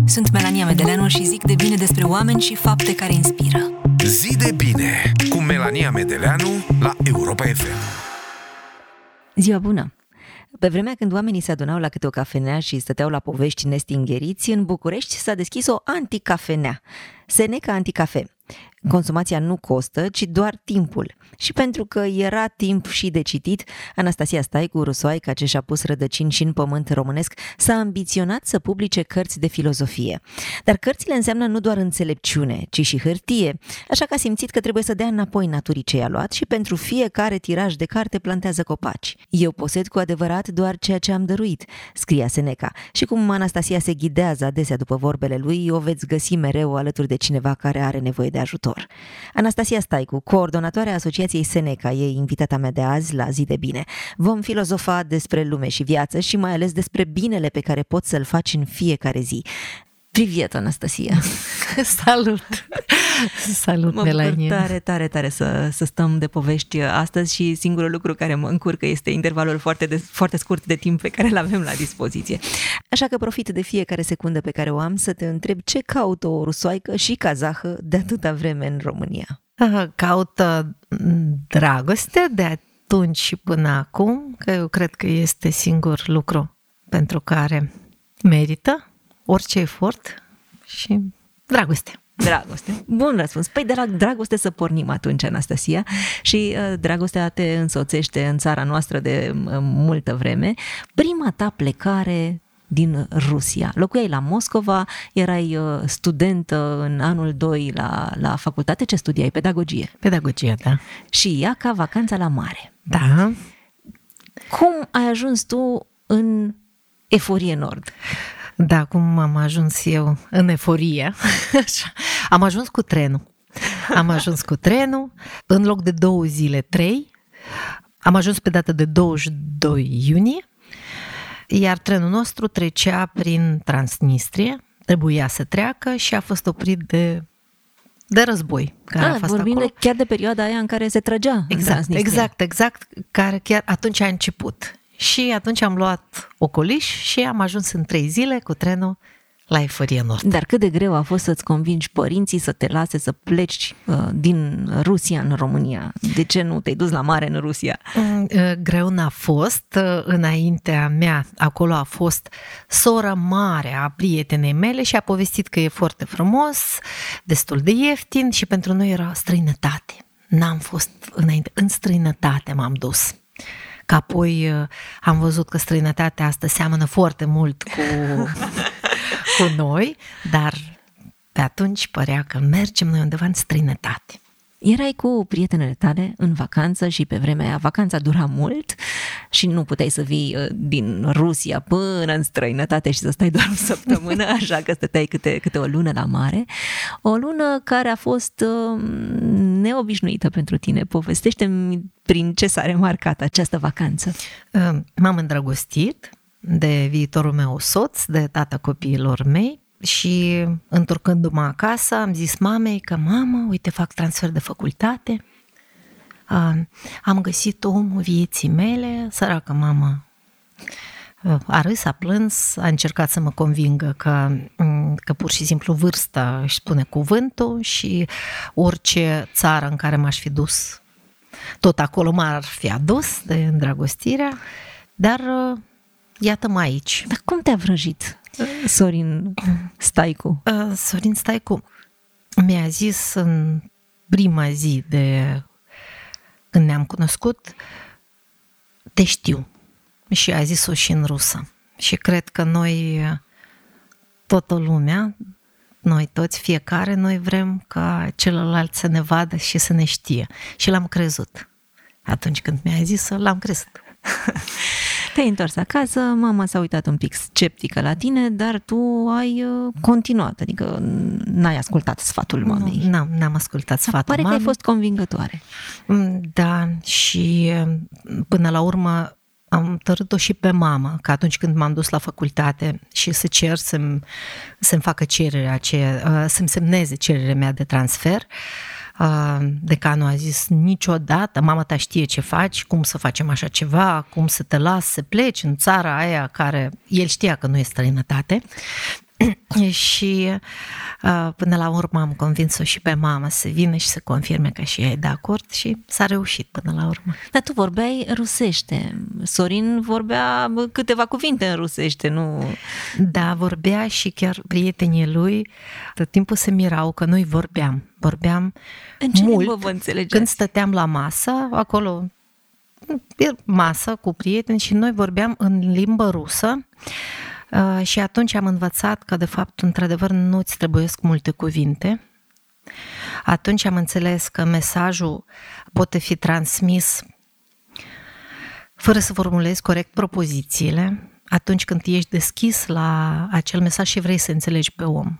Sunt Melania Medeleanu și zic de bine despre oameni și fapte care inspiră. Zi de bine cu Melania Medeleanu la Europa FM. Ziua bună! Pe vremea când oamenii se adunau la câte o cafenea și stăteau la povești nestingheriți, în București s-a deschis o anticafenea, Seneca Anticafe. Consumația nu costă, ci doar timpul. Și pentru că era timp și de citit, Anastasia Staicu, rusoaica ce și-a pus rădăcini și în pământ românesc, s-a ambiționat să publice cărți de filozofie. Dar cărțile înseamnă nu doar înțelepciune, ci și hârtie, așa că a simțit că trebuie să dea înapoi naturii ce i-a luat și pentru fiecare tiraj de carte plantează copaci. Eu posed cu adevărat doar ceea ce am dăruit, scria Seneca. Și cum Anastasia se ghidează adesea după vorbele lui, o veți găsi mereu alături de cineva care are nevoie de ajutor. Anastasia Staicu, coordonatoarea Asociației Seneca, e invitata mea de azi la Zi de Bine. Vom filozofa despre lume și viață și mai ales despre binele pe care poți să-l faci în fiecare zi. Privet, Anastasia! Salut! Salut, Melania! Mă bucur tare să stăm de povești astăzi și singurul lucru care mă încurcă este intervalul foarte scurt de timp pe care îl avem la dispoziție. Așa că profit de fiecare secundă pe care o am să te întreb ce caută o rusoaică și kazahă de atâta vreme în România. Caută dragoste de atunci și până acum, că eu cred că este singur lucru pentru care merită orice efort și dragoste. Dragoste. Bun răspuns. Păi de la dragoste să pornim atunci, Anastasia. Și dragostea te însoțește în țara noastră de multă vreme. Prima ta plecare din Rusia. Locuiai la Moscova, erai studentă în anul 2 la facultate. Ce studiai? Pedagogie. Pedagogie, da. Și ea ca vacanța la mare. Da. Cum ai ajuns tu în Eforie Nord? Da, cum am ajuns eu în eforie. Am ajuns cu trenul. În loc de 2 zile, 3. Am ajuns pe data de 22 iunie, iar trenul nostru trecea prin Transnistria, trebuia să treacă și a fost oprit de război. Vorbim chiar de perioada aia în care se trăgea în Transnistria. Exact, care chiar atunci a început. Și atunci am luat ocoliș și am ajuns în 3 zile cu trenul la Eforie Nord. Dar cât de greu a fost să-ți convingi părinții să te lase să pleci din Rusia în România? De ce nu te-ai dus la mare în Rusia? Greu n-a fost. Înaintea mea, acolo a fost sora mare a prietenei mele și a povestit că e foarte frumos, destul de ieftin și pentru noi era străinătate. N-am fost înainte. În străinătate m-am dus. Că apoi am văzut că străinătatea asta seamănă foarte mult cu noi, dar pe atunci părea că mergem noi undeva în străinătate. Erai cu prietenele tale în vacanță și pe vremea aia vacanța dura mult și nu puteai să vii din Rusia până în străinătate și să stai doar o săptămână, așa că stăteai câte o lună la mare. O lună care a fost neobișnuită pentru tine. Povestește-mi prin ce s-a remarcat această vacanță. M-am îndrăgostit de viitorul meu soț, de tata copiilor mei. Și întorcându-mă acasă am zis mamei că mamă, uite, fac transfer de facultate, am găsit omul vieții mele, săracă mamă a râs, a plâns, a încercat să mă convingă că pur și simplu vârsta își spune cuvântul și orice țară în care m-aș fi dus, tot acolo m-ar fi adus de îndrăgostirea, dar iată-mă aici. Dar cum te-a vrăjit Sorin Staicu? Sorin Staicu mi-a zis în prima zi de când ne-am cunoscut, te știu. Și a zis-o și în rusă. Și cred că noi, toată lumea, noi toți, fiecare, noi vrem ca celălalt să ne vadă și să ne știe. Și l-am crezut. Atunci când mi-a zis-o, l-am crezut. Te-ai întors acasă, mama s-a uitat un pic sceptică la tine, dar tu ai continuat, adică n-ai ascultat sfatul mamei. Nu, n-am ascultat sfatul mamei. Pare că ai fost convingătoare. Da, și până la urmă am tărât-o și pe mama, că atunci când m-am dus la facultate și să cer să-mi facă cererea aceea, să-mi semneze cererea mea de transfer, decanul a zis niciodată, mama ta știe ce faci, cum să facem așa ceva, cum să te las să pleci în țara aia care el știa că nu e străinătate Și până la urmă am convins-o și pe mama să vină și să confirme că și ea e de acord și s-a reușit până la urmă. Dar tu vorbeai rusește. Sorin vorbea câteva cuvinte în rusește, nu? Da, vorbea și chiar prietenii lui tot timpul se mirau că noi vorbeam în ce mult. limbă vă înțelegeți? Când stăteam la masă, acolo masă cu prieteni și noi vorbeam în limbă rusă. Și atunci am învățat că, de fapt, într-adevăr, nu îți trebuiesc multe cuvinte. Atunci am înțeles că mesajul poate fi transmis fără să formulezi corect propozițiile, atunci când ești deschis la acel mesaj și vrei să înțelegi pe om.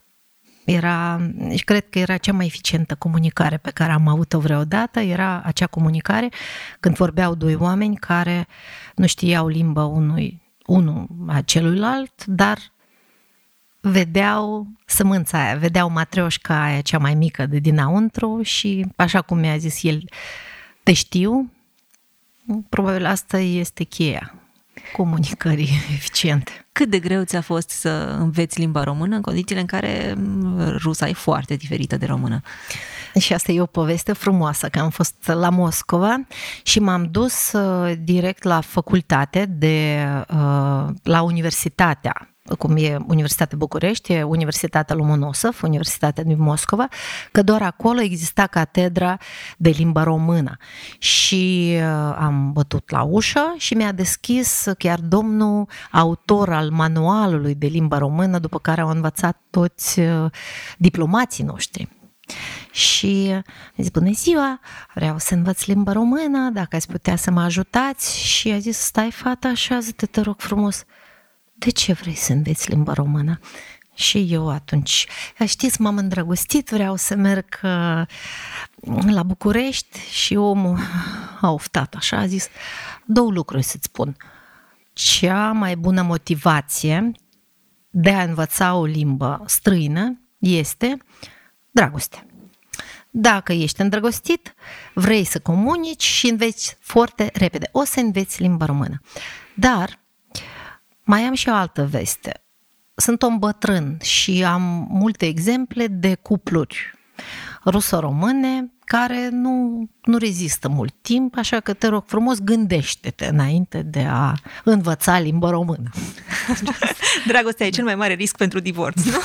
Cred că era cea mai eficientă comunicare pe care am avut-o vreodată, era acea comunicare când vorbeau doi oameni care nu știau limba unul a celuilalt, dar vedeau sămânța aia, vedeau matrioșca aia cea mai mică de dinăuntru și așa cum mi-a zis el, te știu, probabil asta este cheia comunicării eficiente. Cât de greu ți-a fost să înveți limba română în condițiile în care rusa e foarte diferită de română? Și asta e o poveste frumoasă, că am fost la Moscova și m-am dus direct la facultate la universitatea, cum e Universitatea București, e Universitatea Lomonosov, Universitatea din Moscova, că doar acolo exista catedra de limba română. Și am bătut la ușă și mi-a deschis chiar domnul autor al manualului de limba română, după care au învățat toți diplomații noștri. Și a zis, bună ziua, vreau să învăț limba română, dacă ați putea să mă ajutați. Și a zis, stai fata, așează-te, te rog frumos. De ce vrei să înveți limba română? Și eu atunci, știți, m-am îndrăgostit, vreau să merg la București și omul a oftat așa, a zis, două lucruri să-ți spun. Cea mai bună motivație de a învăța o limbă străină este dragoste. Dacă ești îndrăgostit, vrei să comunici și înveți foarte repede. O să înveți limba română. Dar mai am și o altă veste. Sunt om bătrân și am multe exemple de cupluri ruso-române care nu rezistă mult timp, așa că te rog frumos, gândește-te înainte de a învăța limba română. Dragostea e cel mai mare risc pentru divorț, nu?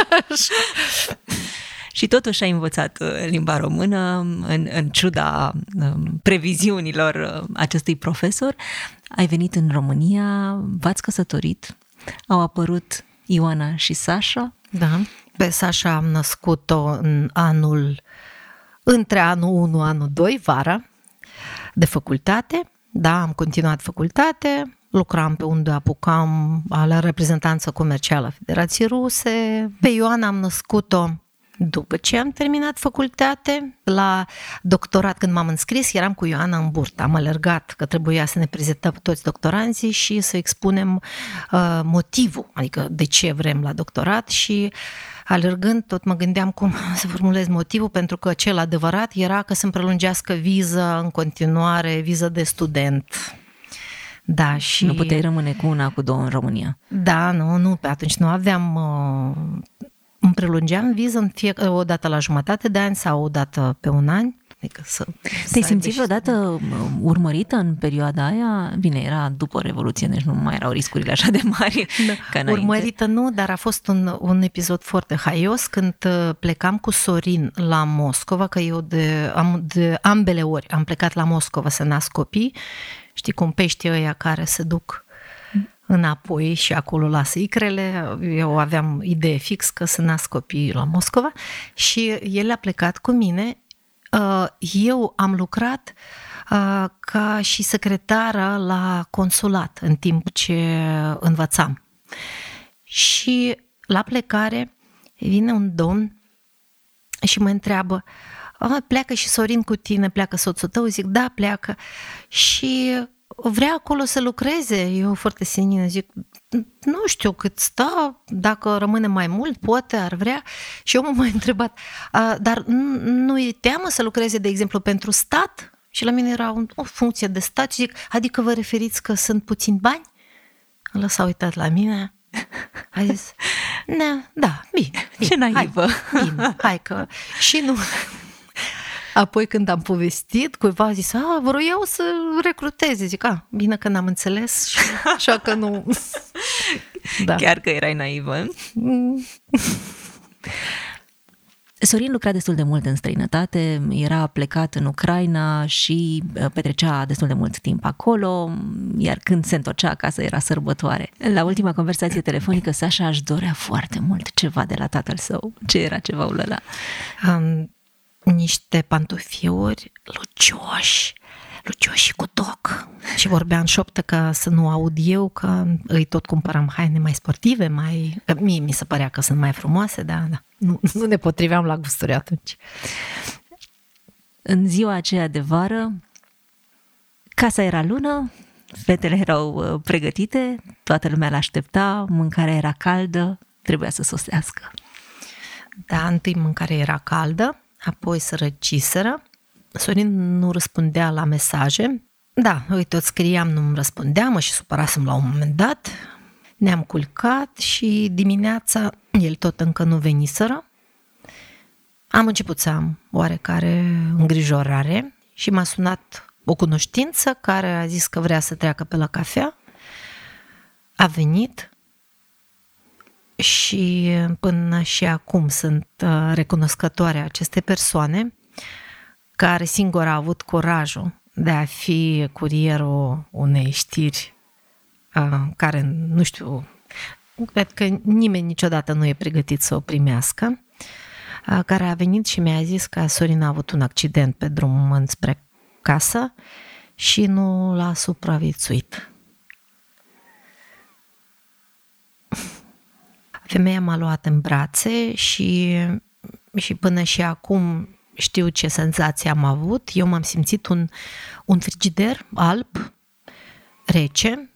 Și totuși ai învățat limba română în ciuda previziunilor acestui profesor. Ai venit în România, v-ați căsătorit, au apărut Ioana și Sasha. Da, pe Sasha am născut-o între anul 1, anul 2, vara, de facultate. Da, am continuat facultate, lucram pe unde apucam la reprezentanța comercială a Federației Ruse. Pe Ioana am născut-o după ce am terminat facultate. La doctorat, când m-am înscris, eram cu Ioana în burtă. Am alergat că trebuia să ne prezentăm toți doctoranții și să expunem motivul, adică de ce vrem la doctorat, și alergând tot mă gândeam cum să formulez motivul, pentru că cel adevărat era că să-mi prelungească viză în continuare, viză de student. Da, și nu puteai rămâne cu una, cu două în România. Da, nu, pe atunci nu aveam... Îmi prelungeam viză o dată la jumătate de an sau o dată pe un an. Adică te-ai simțit vreodată urmărită în perioada aia? Bine, era după Revoluție, deci nu mai erau riscurile așa de mari ca înainte. Urmărită nu, dar a fost un episod foarte haios când plecam cu Sorin la Moscova, că eu de ambele ori am plecat la Moscova să nasc copii. Știi cum peștii ăia care se duc înapoi și acolo lasă icrele. Eu aveam idee fix că să nasc copii la Moscova și el a plecat cu mine. Eu am lucrat ca și secretară la consulat în timp ce învățam. Și la plecare vine un domn și mă întreabă, pleacă și Sorin cu tine, pleacă soțul tău? Zic, da, pleacă. Și vrea acolo să lucreze. Eu foarte senină zic, nu știu cât stă, dacă rămâne mai mult, poate, ar vrea. Și omul m-a întrebat, dar nu e teamă să lucreze, de exemplu, pentru stat? Și la mine era o funcție de stat și zic, adică vă referiți că sunt puțini bani? Ăla s-a uitat la mine A zis, da, bine. Ce naivă. Bine, hai că... Și nu... Apoi când am povestit, cuiva a zis, vroiau să recruteze. Zic, bine că n-am înțeles și așa că nu... Da. Chiar că erai naivă. Sorin lucra destul de mult în străinătate, era plecat în Ucraina și petrecea destul de mult timp acolo, iar când se întorcea acasă era sărbătoare. La ultima conversație telefonică, Sasha își dorea foarte mult ceva de la tatăl său. Ce era ceva ulăla? Niște pantofiuri lucioși și cu toc. Și vorbea în șoptă ca să nu aud eu, că îi tot cumpăram haine mai sportive, mie mi se părea că sunt mai frumoase, dar da. Nu ne potriveam la gusturi atunci. În ziua aceea de vară, casa era lună, fetele erau pregătite, toată lumea l-aștepta, mâncarea era caldă, trebuia să sosească. Da, întâi mâncarea era caldă, apoi să răciseră. Sorin nu răspundea la mesaje. Da, îi tot scriam, nu-mi răspundea, mă și supărasem la un moment dat. Ne-am culcat și dimineața el tot încă nu veniseră. Am început să am oarecare îngrijorare și m-a sunat o cunoștință care a zis că vrea să treacă pe la cafea. A venit și până și acum sunt recunoscătoare acestei persoane care singur a avut curajul de a fi curierul unei știri care, nu știu, cred că nimeni niciodată nu e pregătit să o primească, care a venit și mi-a zis că Sorin a avut un accident pe drum înspre casă și nu l-a supraviețuit. Femeia m-a luat în brațe și până și acum știu ce senzație am avut. Eu m-am simțit un frigider alb, rece,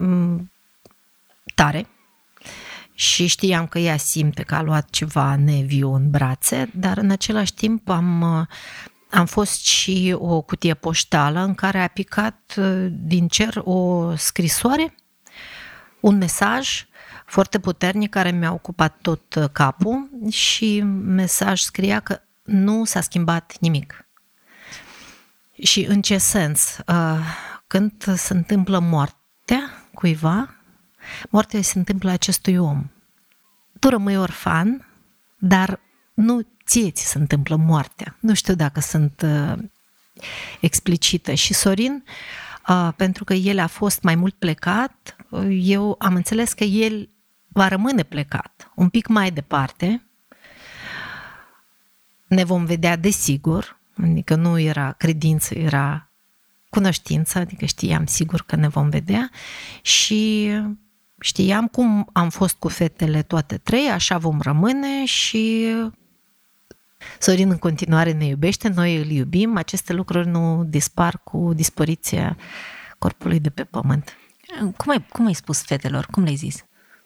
tare, și știam că ea simte că a luat ceva neviu în brațe, dar în același timp am fost și o cutie poștală în care a picat din cer o scrisoare, un mesaj foarte puternic care mi-a ocupat tot capul și mesaj scria că nu s-a schimbat nimic. Și în ce sens? Când se întâmplă moartea cuiva, moartea se întâmplă acestui om. Tu rămâi orfan, dar nu ție ți se întâmplă moartea. Nu știu dacă sunt explicită. Și Sorin, pentru că el a fost mai mult plecat, eu am înțeles că el va rămâne plecat un pic mai departe. Ne vom vedea desigur, adică nu era credință, era cunoștință, adică știam sigur că ne vom vedea și știam cum am fost cu fetele toate trei, așa vom rămâne și Sorin în continuare ne iubește, noi îl iubim, aceste lucruri dispar cu dispariția corpului de pe pământ. Cum ai spus fetelor? Cum le-ai zis?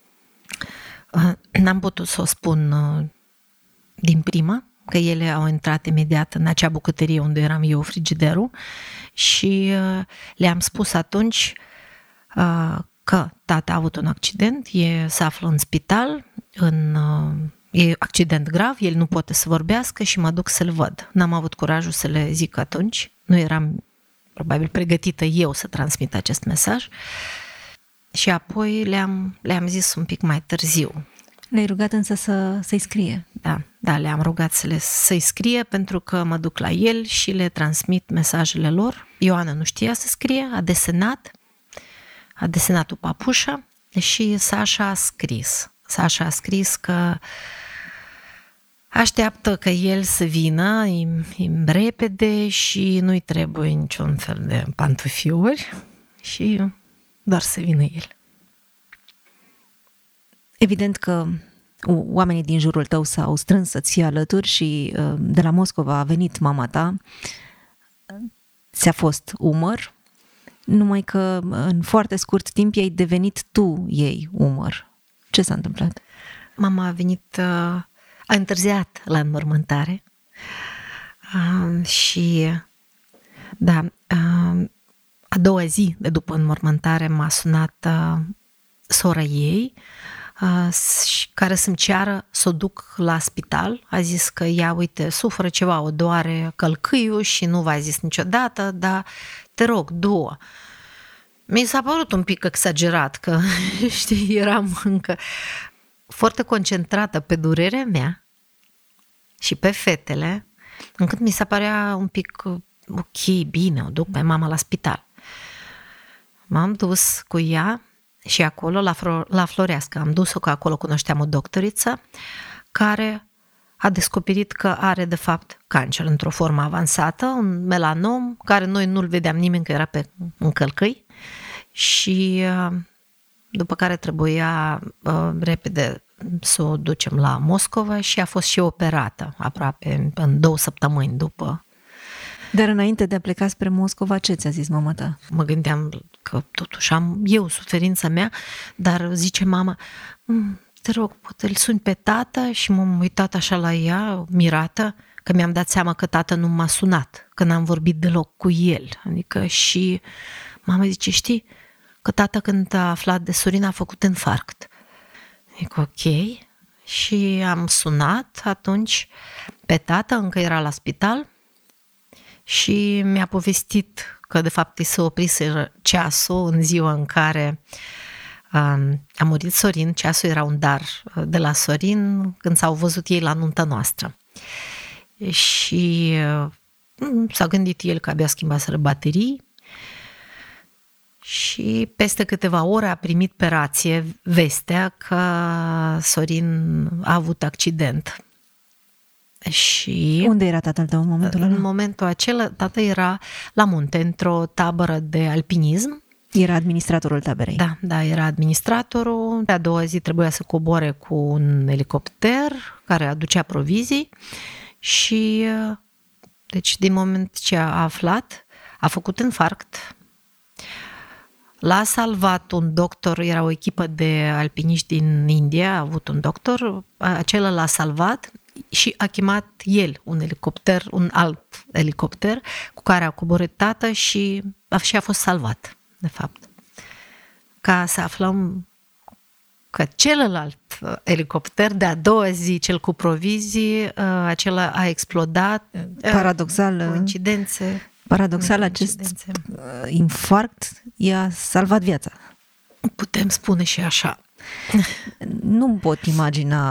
N-am putut să o spun din prima, că ele au intrat imediat în acea bucătărie unde eram eu, frigiderul, și le-am spus atunci că tata a avut un accident, se află în spital, e accident grav, el nu poate să vorbească și mă duc să-l văd. N-am avut curajul să le zic atunci, nu eram probabil pregătită eu să transmit acest mesaj și apoi le-am zis un pic mai târziu. Le-ai rugat însă să-i scrie. Da, le-am rugat să-i scrie pentru că mă duc la el și le transmit mesajele lor. Ioana nu știa să scrie, a desenat o papușă și Sasha a scris că așteaptă că el să vină repede și nu-i trebuie niciun fel de pantofiuri și doar să vină el. Evident că oamenii din jurul tău s-au strâns să-ți fie alături și de la Moscova a venit mama ta, ți-a fost umăr, numai că în foarte scurt timp ai devenit tu ei umăr. Ce s-a întâmplat? Mama a venit, a întârziat la înmormântare și a doua zi de după înmormântare m-a sunat sora ei care să-mi ceară să o duc la spital. A zis că ea, uite, suferă ceva, o doare călcâiul și nu v-a zis niciodată, dar te rog, du-o. Mi s-a părut un pic exagerat, că, știi, eram încă foarte concentrată pe durerea mea și pe fetele, încât mi se părea un pic ok, bine, o duc pe mama la spital. M-am dus cu ea și acolo, la Floreasca, am dus-o, că acolo cunoșteam o doctoriță care a descoperit că are, de fapt, cancer într-o formă avansată, un melanom, care noi nu-l vedeam nimeni, că era în călcâi, și după care trebuia repede să o ducem la Moscova și a fost și operată aproape în 2 săptămâni după. Dar înainte de a pleca spre Moscova, ce ți-a zis mama ta? Mă gândeam că totuși am eu suferința mea, dar zice mama, te rog, poate îl suni pe tată, și m-am uitat așa la ea, mirată, că mi-am dat seama că tată nu m-a sunat, că n-am vorbit deloc cu el. Adică și mama zice, știi, că tată când a aflat de Sorin a făcut infarct. Zic, ok. Și am sunat atunci pe tată, încă era la spital, și mi-a povestit că de fapt îi se oprise ceasul în ziua în care a murit Sorin. Ceasul era un dar de la Sorin când s-au văzut ei la nunta noastră. Și s-a gândit el că abia schimbaseră baterii și peste câteva ore a primit pe rație vestea că Sorin a avut accident. Și unde era tatăl tău în momentul ăla? În momentul acela, tata era la munte, într-o tabără de alpinism. Era administratorul taberei. Da, era administratorul. A doua zi trebuia să coboare cu un elicopter care aducea provizii și, deci, din moment ce a aflat, a făcut infarct. L-a salvat un doctor, era o echipă de alpiniști din India, a avut un doctor, acela l-a salvat și a chemat el un alt elicopter cu care a coborât tată și a fost salvat, de fapt. Ca să aflăm că celălalt elicopter de a doua zi, cel cu provizii, acela a explodat. Paradoxal. Coincidențe. Paradoxal, acest infarct i-a salvat viața. Putem spune și așa. Nu pot imagina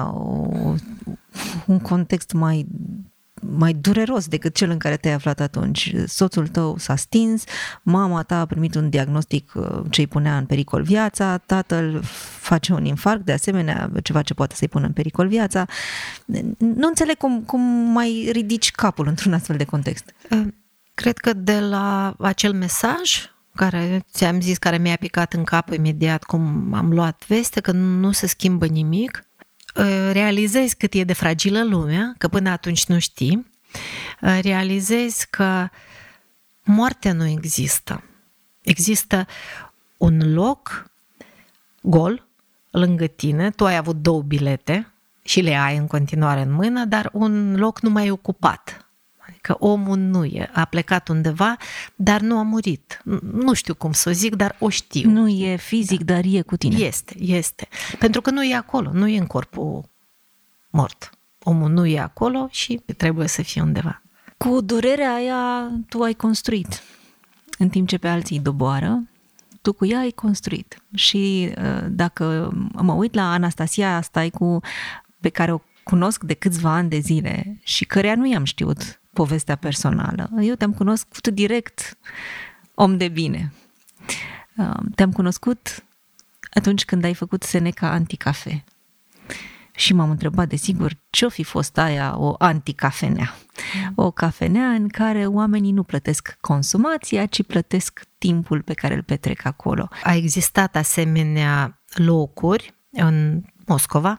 un context mai dureros decât cel în care te-ai aflat atunci. Soțul tău s-a stins, mama ta a primit un diagnostic ce îi punea în pericol viața, tatăl face un infarct, de asemenea, ceva ce poate să-i pună în pericol viața. Nu înțeleg cum mai ridici capul într-un astfel de context. Cred că de la acel mesaj care ți-am zis, care mi-a picat în cap imediat cum am luat veste, că nu se schimbă nimic, realizezi cât e de fragilă lumea, că până atunci nu știi, realizezi că moartea nu există. Există un loc gol lângă tine, tu ai avut 2 bilete și le ai în continuare în mână, dar un loc nu mai e ocupat. Că omul nu e, a plecat undeva, dar nu a murit. Nu știu cum să o zic, dar o știu. Nu e fizic, dar e cu tine. Este. Pentru că nu e acolo, nu e în corpul mort. Omul nu e acolo și trebuie să fie undeva. Cu durerea aia tu ai construit. În timp ce pe alții doboară, tu cu ea ai construit. Și dacă mă uit la Anastasia Staicu, pe care o cunosc de câțiva ani de zile și căreia nu i-am știut povestea personală. Eu te-am cunoscut direct om de bine. Te-am cunoscut atunci când ai făcut Seneca Anticafe. Și m-am întrebat, desigur, ce-o fi fost aia o anticafenea? O cafenea în care oamenii nu plătesc consumația, ci plătesc timpul pe care îl petrec acolo. A existat asemenea locuri în Moscova,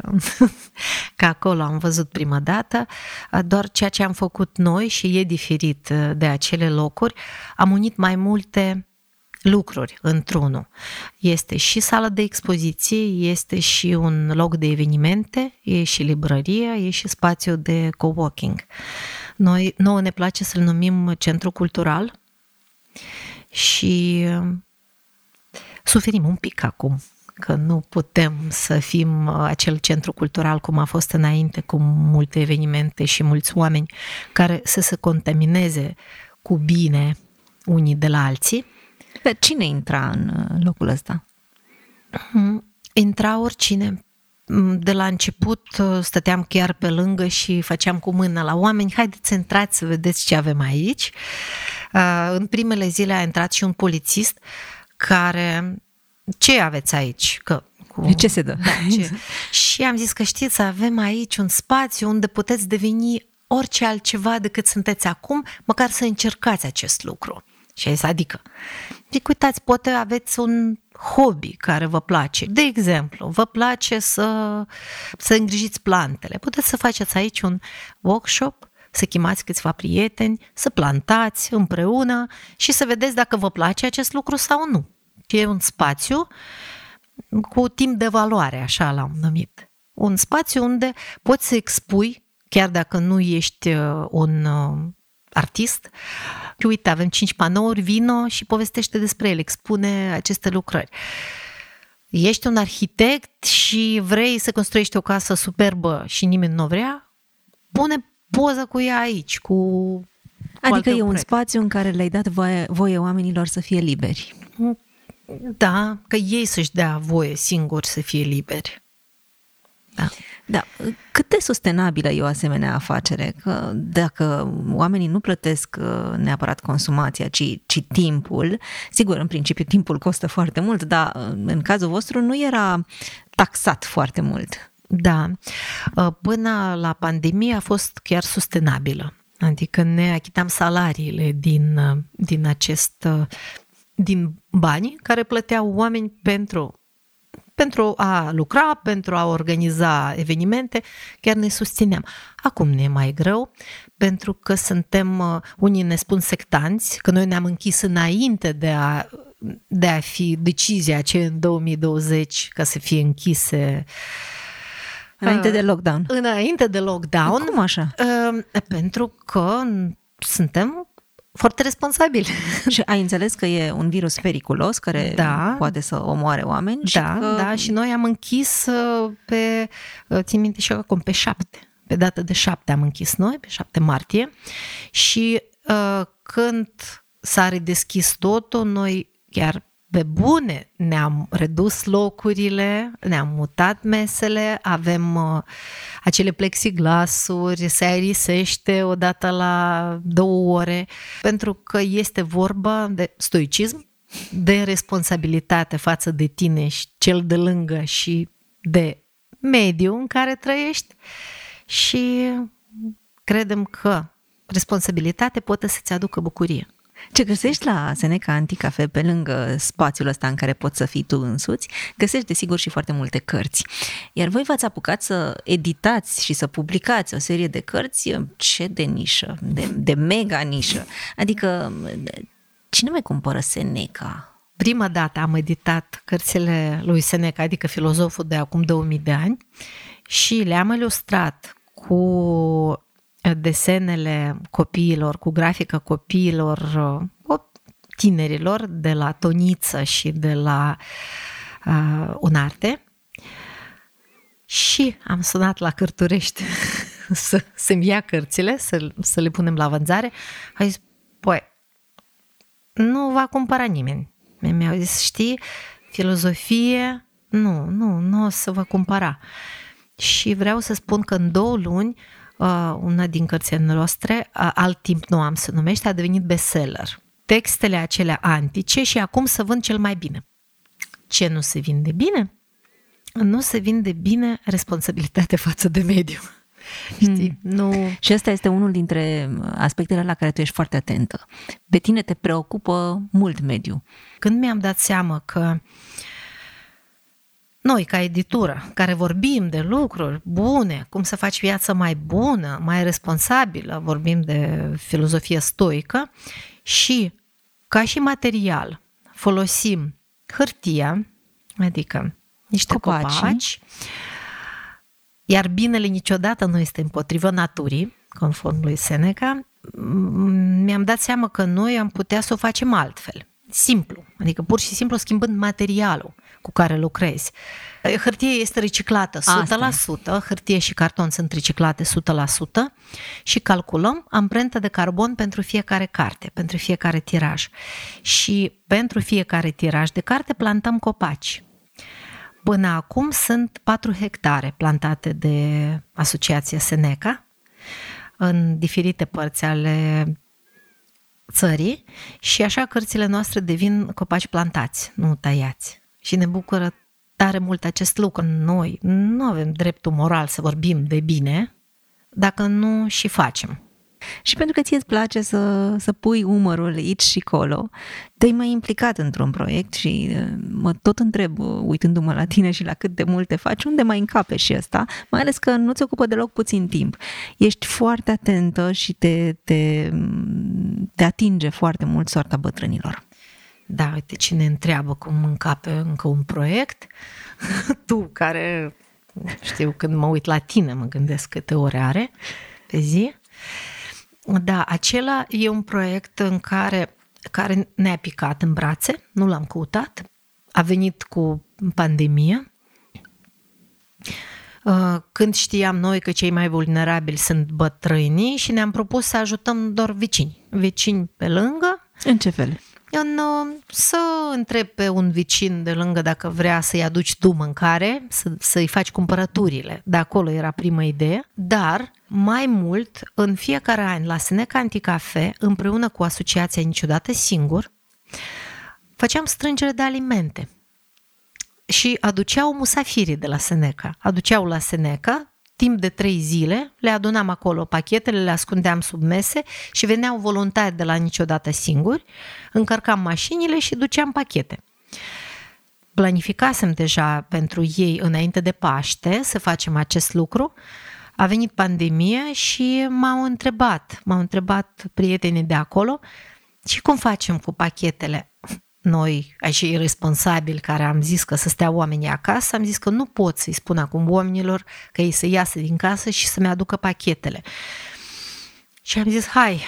că acolo am văzut prima dată, doar ceea ce am făcut noi și e diferit de acele locuri, am unit mai multe lucruri într-unul. Este și sală de expoziție, este și un loc de evenimente, e și librărie, e și spațiu de coworking. Nouă ne place să-l numim centru cultural și suferim un pic acum că nu putem să fim acel centru cultural cum a fost înainte, cu multe evenimente și mulți oameni care să se contamineze cu bine unii de la alții. Dar cine intra în locul ăsta? Intra oricine. De la început stăteam chiar pe lângă și făceam cu mâna la oameni: haideți să intrați să vedeți ce avem aici. În primele zile a intrat și un polițist care: ce aveți aici? Ce se dă? Da, ce? Și am zis că știți, avem aici un spațiu unde puteți deveni orice altceva decât sunteți acum, măcar să încercați acest lucru. Și a zis: adică? Zic, uitați, poate aveți un hobby care vă place. De exemplu, vă place să îngrijiți plantele. Puteți să faceți aici un workshop, să chemați câțiva prieteni, să plantați împreună și să vedeți dacă vă place acest lucru sau nu. E un spațiu cu timp de valoare, așa l-am numit. Un spațiu unde poți să expui, chiar dacă nu ești un artist. Uite, avem 5 panouri, vino și povestește despre ele, expune aceste lucrări. Ești un arhitect și vrei să construiești o casă superbă și nimeni nu o vrea? Pune poză cu ea aici, Adică e un spațiu în care le-ai dat voie oamenilor să fie liberi. Da, că ei să-și dea voie singuri să fie liberi. Da. Cât de sustenabilă e o asemenea afacere? Că dacă oamenii nu plătesc neapărat consumația, ci timpul, sigur, în principiu timpul costă foarte mult, dar în cazul vostru nu era taxat foarte mult. Da, până la pandemie a fost chiar sustenabilă. Adică ne achitam salariile din banii care plăteau oameni pentru a lucra, pentru a organiza evenimente, chiar ne susțineam. Acum ne e mai greu, pentru că unii ne spun sectanți, că noi ne-am închis înainte de a fi decizia aceea în 2020 ca să fie închise. Înainte de lockdown. Înainte de lockdown. Cum așa? Pentru că suntem foarte responsabili. Și ai înțeles că e un virus periculos care poate să omoare oameni? Da, și noi am închis țin minte și acum, pe 7. Pe data de 7 am închis noi, pe 7 martie. Și când s-a redeschis totul, noi chiar pe bune ne-am redus locurile, ne-am mutat mesele, avem acele plexiglasuri, se aerisește odată la 2 ore, pentru că este vorba de stoicism, de responsabilitate față de tine și cel de lângă și de mediul în care trăiești și credem că responsabilitatea poate să-ți aducă bucurie. Ce găsești la Seneca Anticafe, pe lângă spațiul ăsta în care poți să fii tu însuți, găsești desigur și foarte multe cărți. Iar voi v-ați apucat să editați și să publicați o serie de cărți, ce de nișă, de mega nișă. Adică, cine mai cumpără Seneca? Prima dată am editat cărțile lui Seneca, adică filozoful de acum 2000 de ani, și le-am ilustrat cu desenele copiilor, cu grafica copiilor, tinerilor de la Toniță și de la Unarte. Și am sunat la Cărturești să-mi ia cărțile, să le punem la vânzare. A zis, păi, nu va cumpăra nimeni. Mi-au zis, știi, filozofie, nu o să vă cumpăra. Și vreau să spun că în 2 luni una din cărțile noastre, Alt timp nu am se numește, a devenit bestseller. Textele acelea antice și acum se vând cel mai bine. Ce nu se vinde bine? Nu se vinde bine responsabilitatea față de mediu. Știi? Nu. Și asta este unul dintre aspectele la care tu ești foarte atentă. Pe tine te preocupă mult mediul. Când mi-am dat seama că noi, ca editură, care vorbim de lucruri bune, cum să faci viața mai bună, mai responsabilă, vorbim de filozofie stoică, și ca și material folosim hârtia, adică niște copaci, iar binele niciodată nu este împotriva naturii, conform lui Seneca, mi-am dat seama că noi am putea să o facem altfel. simplu, adică pur și simplu schimbând materialul cu care lucrezi. Hârtie este reciclată 100%, hârtie și carton sunt reciclate 100% și calculăm amprenta de carbon pentru fiecare carte, pentru fiecare tiraj. Și pentru fiecare tiraj de carte plantăm copaci. Până acum sunt 4 hectare plantate de Asociația Seneca în diferite părți ale țării și așa cărțile noastre devin copaci plantați, nu tăiați. Și ne bucură tare mult acest lucru. Noi nu avem dreptul moral să vorbim de bine dacă nu și facem. Și pentru că ție îți place să pui umărul aici și colo, te-ai mai implicat într-un proiect și mă tot întreb, uitându-mă la tine și la cât de multe faci, unde mai încape și ăsta, mai ales că nu-ți ocupă deloc puțin timp. Ești foarte atentă și te atinge foarte mult soarta bătrânilor. Da, uite, cine întreabă cum încape încă un proiect, tu care, știu, când mă uit la tine, mă gândesc câte ore are pe zi. Da, acela e un proiect în care ne-a picat în brațe, nu l-am căutat, a venit cu pandemie. Când știam noi că cei mai vulnerabili sunt bătrânii și ne-am propus să ajutăm doar vecini pe lângă. În ce fel? Să întreb pe un vecin de lângă dacă vrea să-i aduci tu mâncare, să-i faci cumpărăturile. De acolo era prima idee. Dar, mai mult, în fiecare an, la Seneca Anticafe, împreună cu Asociația Niciodată Singur, făceam strângere de alimente. Și aduceau musafirii de la Seneca. Aduceau la Seneca, timp de 3 zile, le adunam acolo pachetele, le ascundeam sub mese și veneau voluntari de la Niciodată Singuri, încărcam mașinile și duceam pachete. Planificasem deja pentru ei înainte de Paște să facem acest lucru. A venit pandemie și m-au întrebat prietenii de acolo, și cum facem cu pachetele? Noi, acei responsabili care am zis că să stea oamenii acasă, am zis că nu pot să-i spun acum oamenilor că ei să iasă din casă și să-mi aducă pachetele. Și am zis, hai,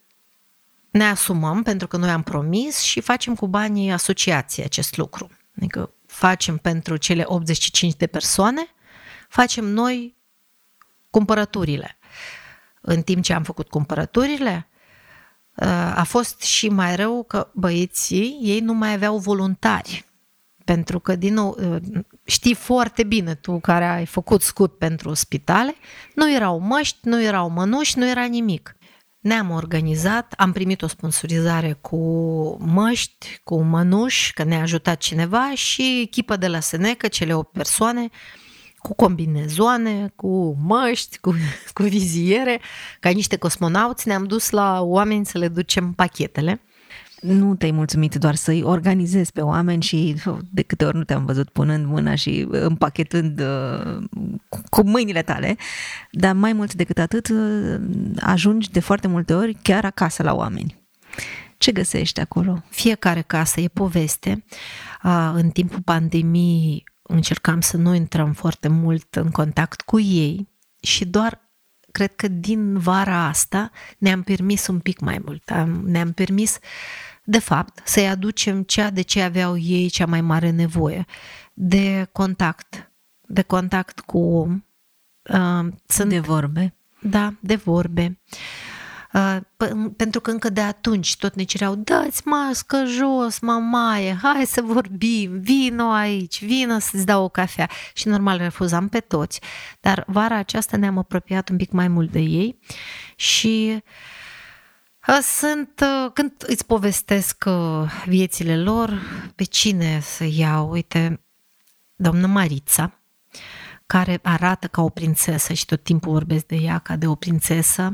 ne asumăm, pentru că noi am promis și facem cu banii asociației acest lucru. Adică facem pentru cele 85 de persoane, facem noi cumpărăturile. În timp ce am făcut cumpărăturile, a fost și mai rău că băieții, ei nu mai aveau voluntari. Pentru că, din nou, știi foarte bine tu care ai făcut scut pentru spitale, nu erau măști, nu erau mănuși, nu era nimic. Ne-am organizat, am primit o sponsorizare cu măști, cu mănuși, că ne-a ajutat cineva și echipa de la Seneca, cele 8 persoane, cu combinezoane, cu măști, cu viziere, ca niște cosmonauți, ne-am dus la oameni să le ducem pachetele. Nu te-ai mulțumit doar să-i organizezi pe oameni și de câte ori nu te-am văzut punând mâna și împachetând cu mâinile tale, dar mai mult decât atât ajungi de foarte multe ori chiar acasă la oameni. Ce găsești acolo? Fiecare casă e poveste. În timpul pandemiei încercam să nu intrăm foarte mult în contact cu ei și doar cred că din vara asta ne-am permis un pic mai mult. Ne-am permis, de fapt, să-i aducem de ce aveau ei cea mai mare nevoie. De contact cu... De vorbe. Da, de vorbe. Pentru că încă de atunci tot ne cereau, dați mască jos, mamaie, hai să vorbim, vino aici, vino să-ți dau o cafea. Și normal refuzam pe toți, dar vara aceasta ne-am apropiat un pic mai mult de ei și când îți povestesc viețile lor, pe cine să iau? Uite, doamna Marița, care arată ca o prințesă și tot timpul vorbesc de ea ca de o prințesă,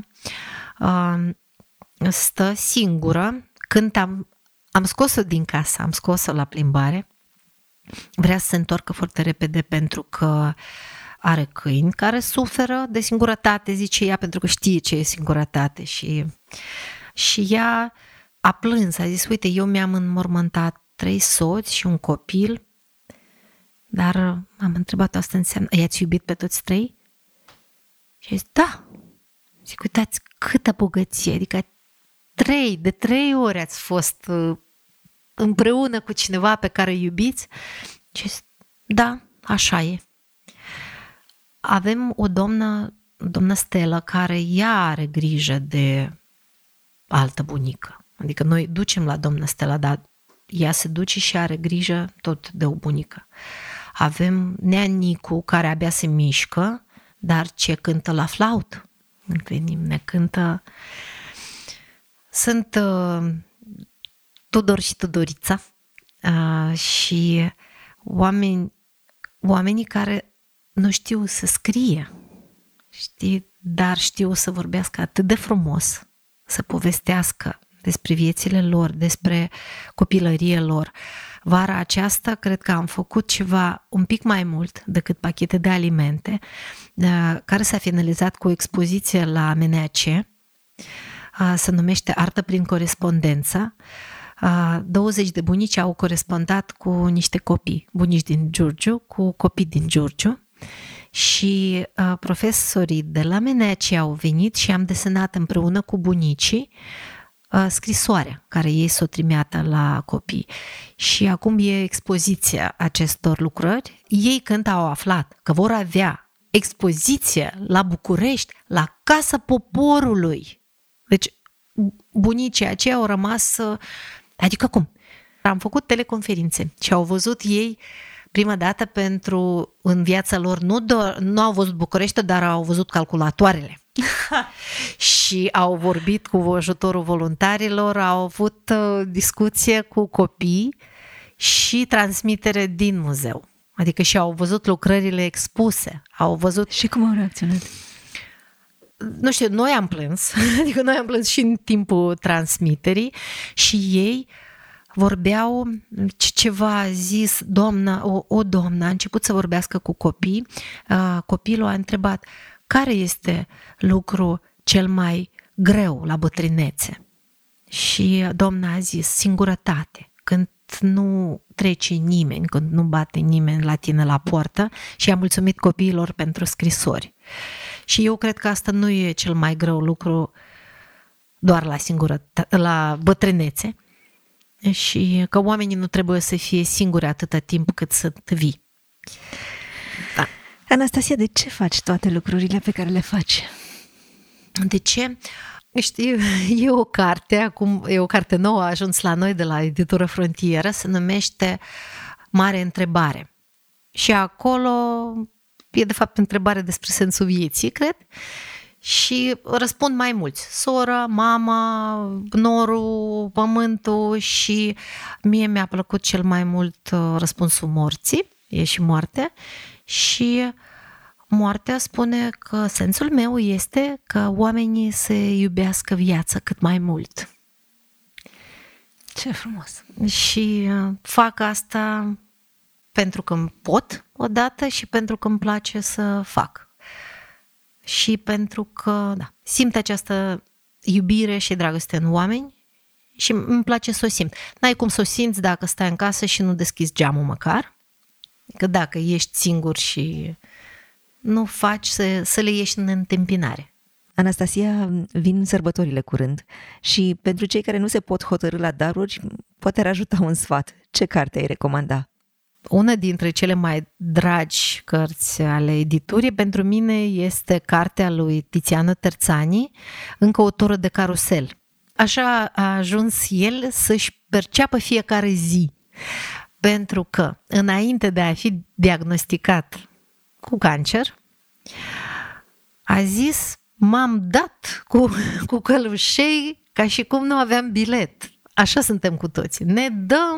stă singură. Când am scos-o din casă, am scos-o la plimbare, vrea să se întoarcă foarte repede pentru că are câini care suferă de singurătate, zice ea, pentru că știe ce e singurătate și ea a plâns, a zis, uite, eu mi-am înmormântat 3 soți și un copil, dar am întrebat, asta înseamnă, i-ați iubit pe toți 3? Și a zis, da. Zic, uitați câtă bogăție, adică de 3 ori ați fost împreună cu cineva pe care îl iubiți. Și da, așa e. Avem o doamnă Stella, care ea are grijă de altă bunică. Adică noi ducem la doamna Stella, dar ea se duce și are grijă tot de o bunică. Avem nea Nicu, care abia se mișcă, dar ce cântă la flaută. Venim, ne cântă. Sunt Tudor și Tudorița și oamenii care nu știu să scrie, știi, dar știu să vorbească atât de frumos, să povestească despre viețile lor, despre copilărie lor. Vara aceasta cred că am făcut ceva un pic mai mult decât pachete de alimente, care s-a finalizat cu o expoziție la MNAC, se numește Artă prin corespondență. 20 de bunici au corespondat cu niște copii, bunici din Giurgiu, cu copii din Giurgiu, și profesorii de la MNAC au venit și am desenat împreună cu bunicii scrisoarea care ei s-o trimeată la copii. Și acum e expoziția acestor lucrări. Ei, când au aflat că vor avea expoziție la București, la Casa Poporului, deci bunicii aceia au rămas, adică cum? Am făcut teleconferințe și au văzut ei prima dată în viața lor, nu au văzut București, dar au văzut calculatoarele. Și au vorbit cu ajutorul voluntarilor, au avut discuție cu copii și transmitere din muzeu. Adică și au văzut lucrările expuse, au văzut... Și cum au reacționat? Nu știu, noi am plâns, adică noi am plâns și în timpul transmiterii și ei vorbeau ceva, a zis o doamnă, a început să vorbească cu copii, copilul a întrebat care este lucru cel mai greu la bătrânețe. Și doamna a zis singurătate, când nu trece nimeni, când nu bate nimeni la tine la poartă, și a mulțumit copiilor pentru scrisori. Și eu cred că asta nu e cel mai greu lucru doar la bătrânețe, și că oamenii nu trebuie să fie singuri atâta timp cât sunt vii. Da. Anastasia, de ce faci toate lucrurile pe care le faci? De ce? Știi, e o carte nouă, a ajuns la noi de la Editură Frontieră, se numește Mare Întrebare. Și acolo e de fapt întrebare despre sensul vieții, cred, și răspund mai mulți. Sora, mama, norul, pământul, și mie mi-a plăcut cel mai mult răspunsul morții, e și moarte, și moartea spune că sensul meu este că oamenii să iubească viața cât mai mult. Ce frumos! Și fac asta pentru că îmi pot odată și pentru că îmi place să fac. Și pentru că simt această iubire și dragoste în oameni și îmi place să o simt. N-ai cum să o simți dacă stai în casă și nu deschizi geamul măcar. Că dacă ești singur și nu faci să le ieși în întâmpinare. Anastasia, vin sărbătorile curând și pentru cei care nu se pot hotărî la daruri, poate ar ajuta un sfat. Ce carte ai recomanda? Una dintre cele mai dragi cărți ale editurii pentru mine este cartea lui Tiziano Terzani, Încă o tură de carusel. Așa a ajuns el să-și perceapă fiecare zi. Pentru că înainte de a fi diagnosticat cu cancer, a zis, m-am dat cu călușei ca și cum nu aveam bilet. Așa suntem cu toții. Ne dăm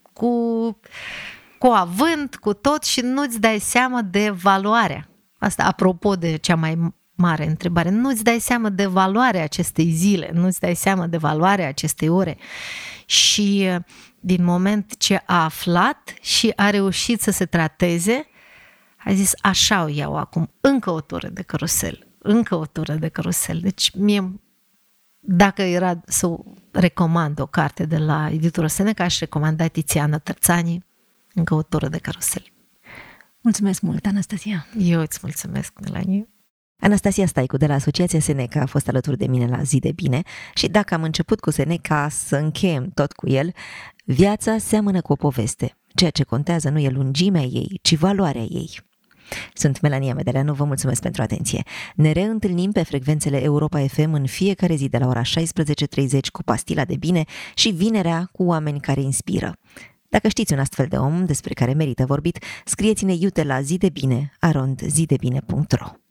cu avânt, cu tot, și nu-ți dai seama de valoarea. Asta apropo de cea mai mare întrebare. Nu-ți dai seama de valoarea acestei zile, nu-ți dai seama de valoarea acestei ore. Și din moment ce a aflat și a reușit să se trateze, a zis, așa o iau acum, încă o tură de carusel, încă o tură de carusel. Deci mie, dacă era să recomand o carte de la Editură Seneca, aș recomanda Tiziano Terzani, Încă o tură de carusel. Mulțumesc mult, Anastasia! Eu îți mulțumesc, Melanie! Anastasia Staicu de la Asociația Seneca a fost alături de mine la Zi de Bine și dacă am început cu Seneca, să încheiem tot cu el. Viața seamănă cu o poveste. Ceea ce contează nu e lungimea ei, ci valoarea ei. Sunt Melania Medeleanu, vă mulțumesc pentru atenție. Ne reîntâlnim pe frecvențele Europa FM în fiecare zi de la ora 16:30 cu Pastila de Bine și vinerea cu oameni care inspiră. Dacă știți un astfel de om despre care merită vorbit, scrieți-ne iute la zidebine@zidebine.ro.